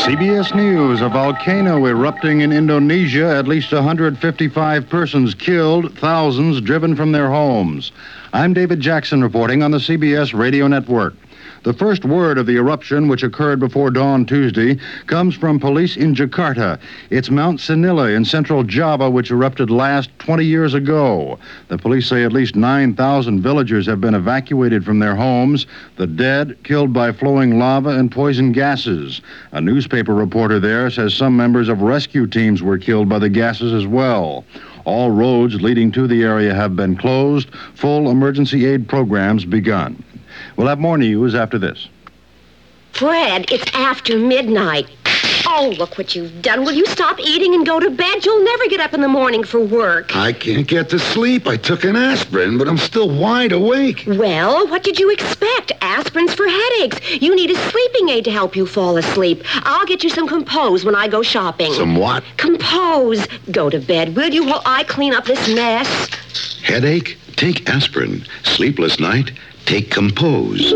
CBS News, a volcano erupting in Indonesia, at least 155 persons killed, thousands driven from their homes. I'm David Jackson reporting on the CBS Radio Network. The first word of the eruption, which occurred before dawn Tuesday, comes from police in Jakarta. It's Mount Sinila in central Java, which erupted last 20 years ago. The police say at least 9,000 villagers have been evacuated from their homes, the dead killed by flowing lava and poison gases. A newspaper reporter there says some members of rescue teams were killed by the gases as well. All roads leading to the area have been closed. Full emergency aid programs begun. We'll have more news after this. Fred, it's after midnight. Oh, look what you've done. Will you stop eating and go to bed? You'll never get up in the morning for work. I can't get to sleep. I took an aspirin, but I'm still wide awake. Well, what did you expect? Aspirin's for headaches. You need a sleeping aid to help you fall asleep. I'll get you some Compose when I go shopping. Some what? Compose. Go to bed, will you, while I clean up this mess? Headache? Take aspirin. Sleepless night? Take Compose.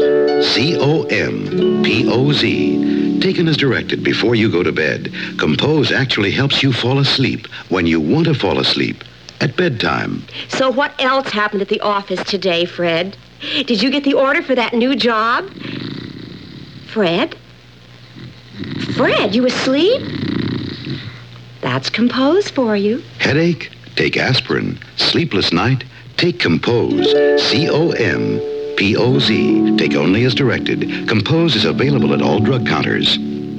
C-O-M-P-O-Z. Taken as directed before you go to bed. Compose actually helps you fall asleep when you want to fall asleep. At bedtime. So what else happened at the office today, Fred? Did you get the order for that new job? Fred? Fred, you asleep? That's Compose for you. Headache? Take aspirin. Sleepless night? Take Compose. C-O-M-P-O-Z. Take only as directed. Compose is available at all drug counters.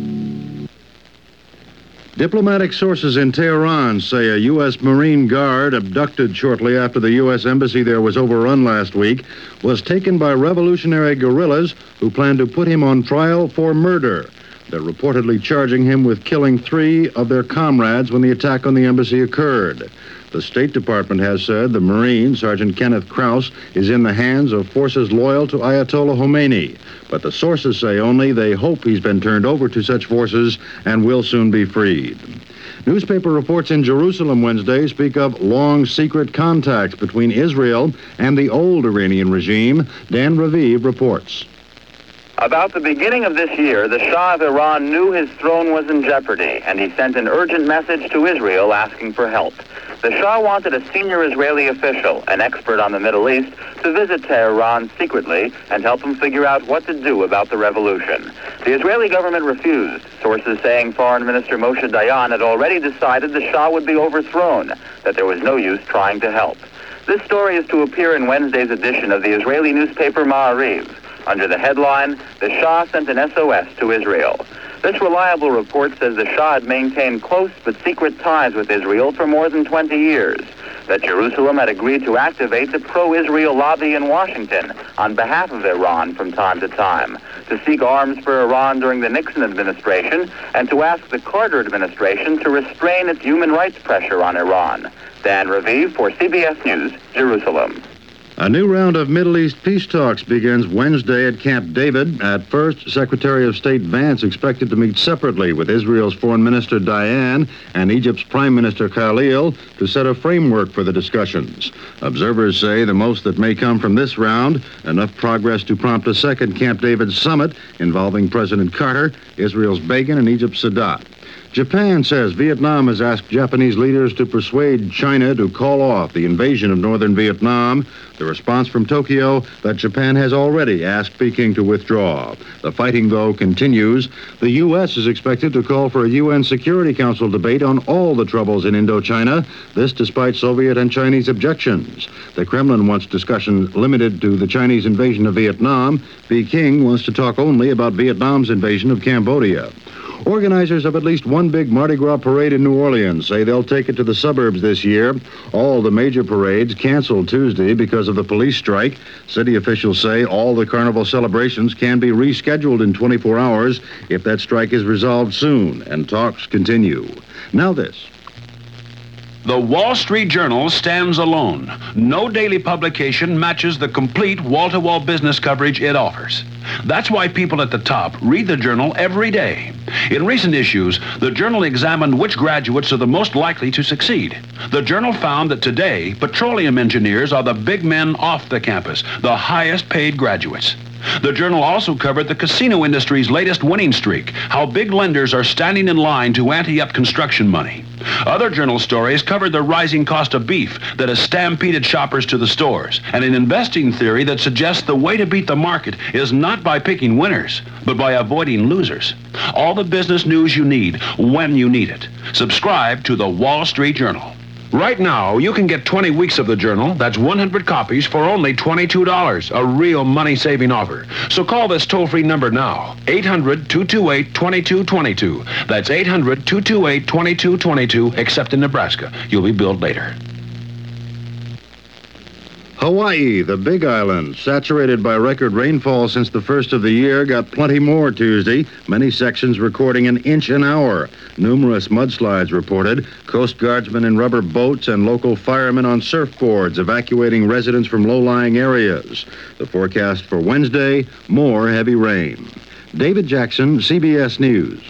Diplomatic sources in Tehran say a U.S. Marine guard abducted shortly after the U.S. embassy there was overrun last week was taken by revolutionary guerrillas who plan to put him on trial for murder. They're reportedly charging him with killing 3 of their comrades when the attack on the embassy occurred. The State Department has said the Marine, Sergeant Kenneth Krause, is in the hands of forces loyal to Ayatollah Khomeini. But the sources say only they hope he's been turned over to such forces and will soon be freed. Newspaper reports in Jerusalem Wednesday speak of long secret contacts between Israel and the old Iranian regime. Dan Raviv reports. About the beginning of this year, the Shah of Iran knew his throne was in jeopardy, and he sent an urgent message to Israel asking for help. The Shah wanted a senior Israeli official, an expert on the Middle East, to visit Tehran secretly and help him figure out what to do about the revolution. The Israeli government refused, sources saying Foreign Minister Moshe Dayan had already decided the Shah would be overthrown, that there was no use trying to help. This story is to appear in Wednesday's edition of the Israeli newspaper Ma'ariv. Under the headline, "The Shah sent an SOS to Israel." This reliable report says the Shah had maintained close but secret ties with Israel for more than 20 years, that Jerusalem had agreed to activate the pro-Israel lobby in Washington on behalf of Iran from time to time, to seek arms for Iran during the Nixon administration, and to ask the Carter administration to restrain its human rights pressure on Iran. Dan Raviv for CBS News, Jerusalem. A new round of Middle East peace talks begins Wednesday at Camp David. At first, Secretary of State Vance expected to meet separately with Israel's Foreign Minister Dayan and Egypt's Prime Minister Khalil to set a framework for the discussions. Observers say the most that may come from this round, enough progress to prompt a second Camp David summit involving President Carter, Israel's Begin, and Egypt's Sadat. Japan says Vietnam has asked Japanese leaders to persuade China to call off the invasion of northern Vietnam. The response from Tokyo that Japan has already asked Peking to withdraw. The fighting, though, continues. The U.S. is expected to call for a UN Security Council debate on all the troubles in Indochina, this despite Soviet and Chinese objections. The Kremlin wants discussion limited to the Chinese invasion of Vietnam. Peking wants to talk only about Vietnam's invasion of Cambodia. Organizers of at least one big Mardi Gras parade in New Orleans say they'll take it to the suburbs this year. All the major parades canceled Tuesday because of the police strike. City officials say all the carnival celebrations can be rescheduled in 24 hours if that strike is resolved soon, and talks continue. Now this. The Wall Street Journal stands alone. No daily publication matches the complete wall-to-wall business coverage it offers. That's why people at the top read the Journal every day. In recent issues, the Journal examined which graduates are the most likely to succeed. The Journal found that today, petroleum engineers are the big men off the campus, the highest paid graduates. The Journal also covered the casino industry's latest winning streak, how big lenders are standing in line to ante up construction money. Other Journal stories covered the rising cost of beef that has stampeded shoppers to the stores, and an investing theory that suggests the way to beat the market is not by picking winners, but by avoiding losers. All the business news you need when you need it. Subscribe to the Wall Street Journal. Right now, you can get 20 weeks of the Journal, that's 100 copies, for only $22, a real money-saving offer. So call this toll-free number now, 800-228-2222. That's 800-228-2222, except in Nebraska. You'll be billed later. Hawaii, the Big Island, saturated by record rainfall since the first of the year, got plenty more Tuesday. Many sections recording an inch an hour. Numerous mudslides reported. Coast Guardsmen in rubber boats and local firemen on surfboards evacuating residents from low-lying areas. The forecast for Wednesday, more heavy rain. David Jackson, CBS News.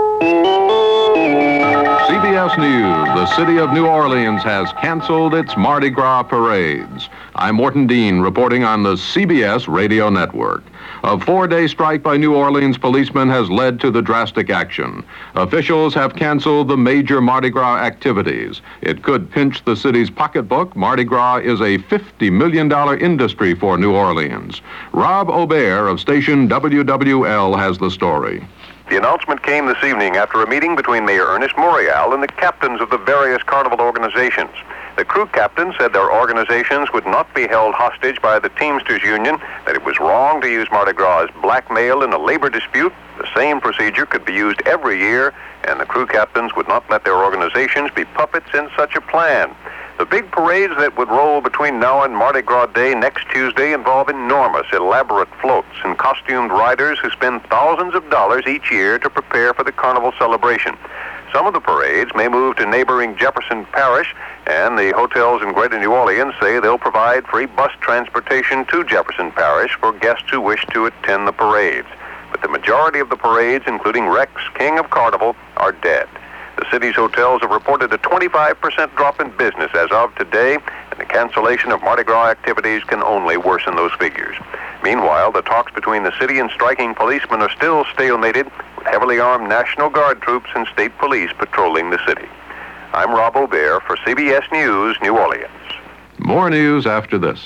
CBS News. The city of New Orleans has canceled its Mardi Gras parades. I'm Morton Dean reporting on the CBS radio network. A 4-day strike by New Orleans policemen has led to the drastic action. Officials have canceled the major Mardi Gras activities. It could pinch the city's pocketbook. Mardi Gras is a $50 million industry for New Orleans. Rob Aubert of station WWL has the story. The announcement came this evening after a meeting between Mayor Ernest Morial and the captains of the various carnival organizations. The crew captains said their organizations would not be held hostage by the Teamsters Union, that it was wrong to use Mardi Gras as blackmail in a labor dispute. The same procedure could be used every year, and the crew captains would not let their organizations be puppets in such a plan. The big parades that would roll between now and Mardi Gras Day next Tuesday involve enormous, elaborate floats and costumed riders who spend thousands of dollars each year to prepare for the carnival celebration. Some of the parades may move to neighboring Jefferson Parish, and the hotels in Greater New Orleans say they'll provide free bus transportation to Jefferson Parish for guests who wish to attend the parades. But the majority of the parades, including Rex, King of Carnival, are dead. The city's hotels have reported a 25% drop in business as of today, and the cancellation of Mardi Gras activities can only worsen those figures. Meanwhile, the talks between the city and striking policemen are still stalemated, with heavily armed National Guard troops and state police patrolling the city. I'm Rob Aubert for CBS News, New Orleans. More news after this.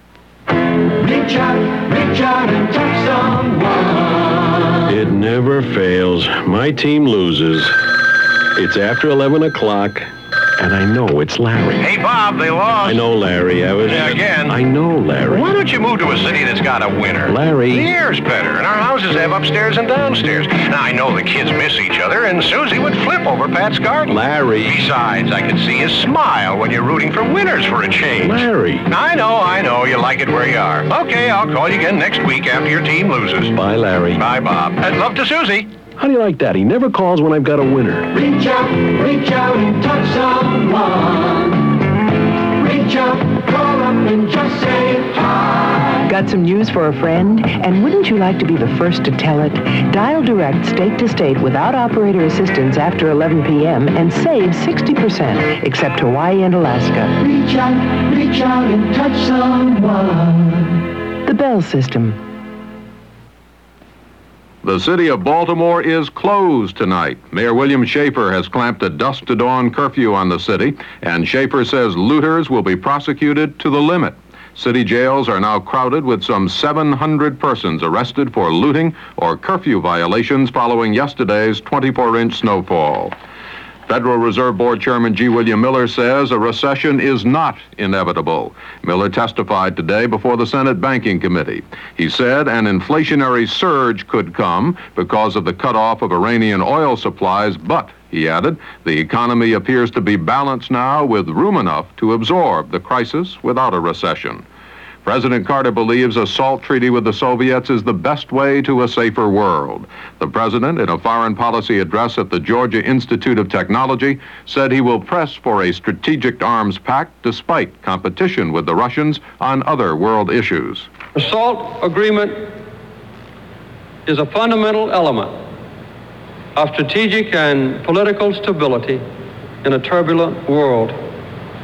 Reach out and touch someone. It never fails. My team loses. It's after 11 o'clock, and I know it's Larry. Hey, Bob, they lost. I know, Larry. Again. I know, Larry. Why don't you move to a city that's got a winner? Larry. The air's better, and our houses have upstairs and downstairs. Now, I know the kids miss each other, and Susie would flip over Pat's garden. Larry. Besides, I can see his smile when you're rooting for winners for a change. Larry. I know. You like it where you are. Okay, I'll call you again next week after your team loses. Bye, Larry. Bye, Bob. And love to Susie. How do you like that? He never calls when I've got a winner. Reach out and touch someone. Reach out, call up and just say hi. Got some news for a friend? And wouldn't you like to be the first to tell it? Dial direct state to state without operator assistance after 11 p.m. and save 60%, except Hawaii and Alaska. Reach out and touch someone. The Bell System. The city of Baltimore is closed tonight. Mayor William Schaefer has clamped a dusk to dawn curfew on the city, and Schaefer says looters will be prosecuted to the limit. City jails are now crowded with some 700 persons arrested for looting or curfew violations following yesterday's 24-inch snowfall. Federal Reserve Board Chairman G. William Miller says a recession is not inevitable. Miller testified today before the Senate Banking Committee. He said an inflationary surge could come because of the cutoff of Iranian oil supplies, but, he added, the economy appears to be balanced now with room enough to absorb the crisis without a recession. President Carter believes a SALT treaty with the Soviets is the best way to a safer world. The president, in a foreign policy address at the Georgia Institute of Technology, said he will press for a strategic arms pact despite competition with the Russians on other world issues. The SALT agreement is a fundamental element of strategic and political stability in a turbulent world.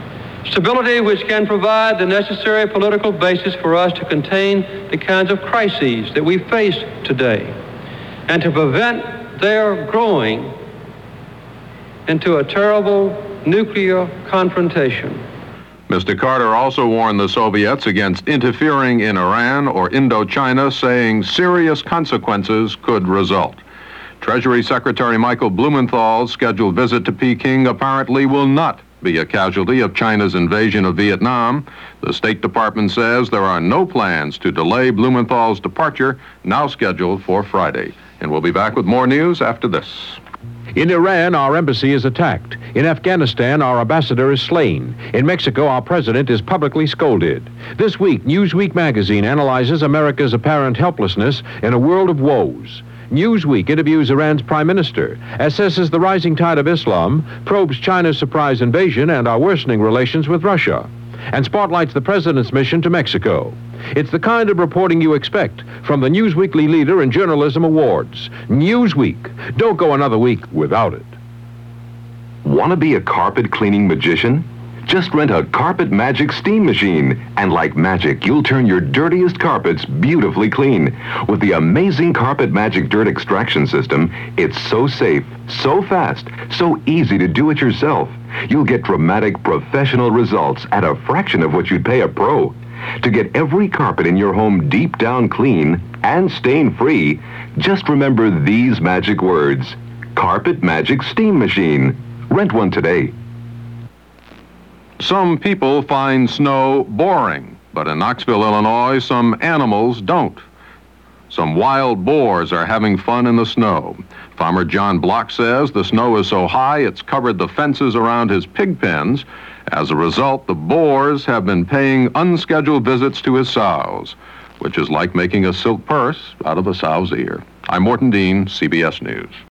Stability which can provide the necessary political basis for us to contain the kinds of crises that we face today and to prevent their growing into a terrible nuclear confrontation. Mr. Carter also warned the Soviets against interfering in Iran or Indochina, saying serious consequences could result. Treasury Secretary Michael Blumenthal's scheduled visit to Peking apparently will not be a casualty of China's invasion of Vietnam. The State Department says there are no plans to delay Blumenthal's departure, now scheduled for Friday. And we'll be back with more news after this. In Iran, our embassy is attacked. In Afghanistan, our ambassador is slain. In Mexico, our president is publicly scolded. This week, Newsweek magazine analyzes America's apparent helplessness in a world of woes. Newsweek interviews Iran's prime minister, assesses the rising tide of Islam, probes China's surprise invasion and our worsening relations with Russia, and spotlights the president's mission to Mexico. It's the kind of reporting you expect from the Newsweekly Leader in Journalism Awards. Newsweek. Don't go another week without it. Want to be a carpet cleaning magician? Just rent a Carpet Magic steam machine, and like magic, you'll turn your dirtiest carpets beautifully clean. With the amazing Carpet Magic dirt extraction system, it's so safe, so fast, so easy to do it yourself. You'll get dramatic, professional results at a fraction of what you'd pay a pro. To get every carpet in your home deep down clean and stain-free, just remember these magic words: Carpet Magic steam machine. Rent one today. Some people find snow boring, but in Knoxville, Illinois, some animals don't. Some wild boars are having fun in the snow. Farmer John Block says the snow is so high it's covered the fences around his pig pens. As a result, the boars have been paying unscheduled visits to his sows, which is like making a silk purse out of a sow's ear. I'm Morton Dean, CBS News.